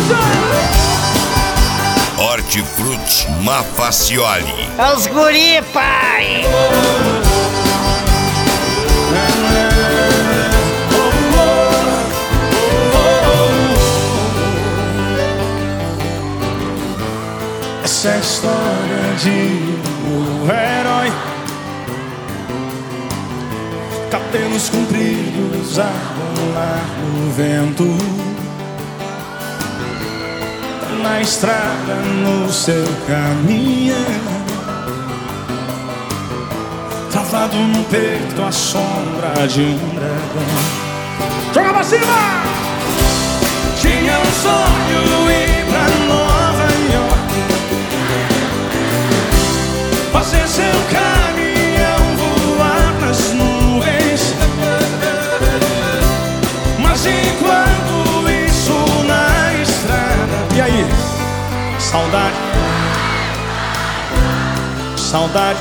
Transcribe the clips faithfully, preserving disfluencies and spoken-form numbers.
Hortifruti Mafacioli. É os guri, pai! Essa é a história de um herói, cabelos compridos a rolar no vento, na estrada no seu caminho, travado no peito a sombra de um dragão. Joga pra cima! Tinha um sonho ir pra Nova York, fazer seu caminhão voar nas nuvens, mas enquanto isso na estrada, e aí? Saudade, saudade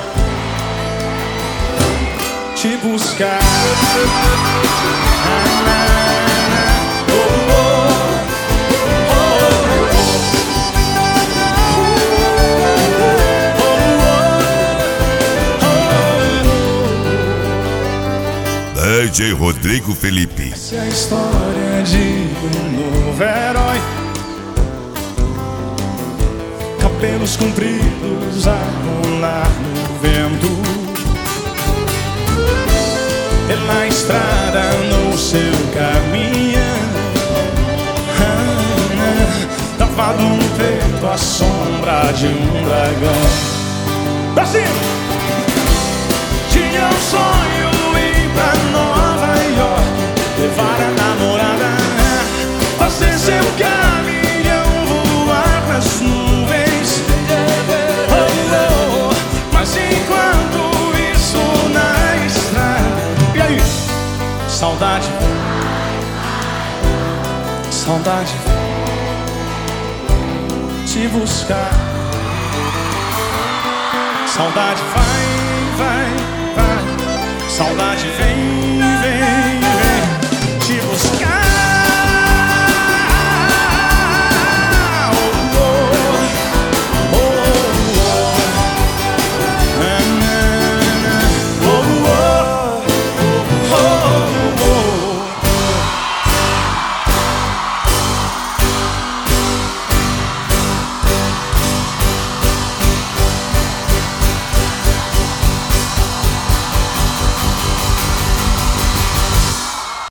te buscar. D J Rodrigo Felipe. Essa é a história de um novo herói, cabelos compridos a rolar no vento, pela estrada no seu caminho, travado no peito a sombra de um dragão. Assim! Tinha um sonho ir pra Nova York, levar a namorada, fazer seu caminhão voar nas nuvens, oh, oh, mas enquanto isso na estrada, e aí? Saudade, saudade te buscar. Saudade vai, vai, vai, saudade vem,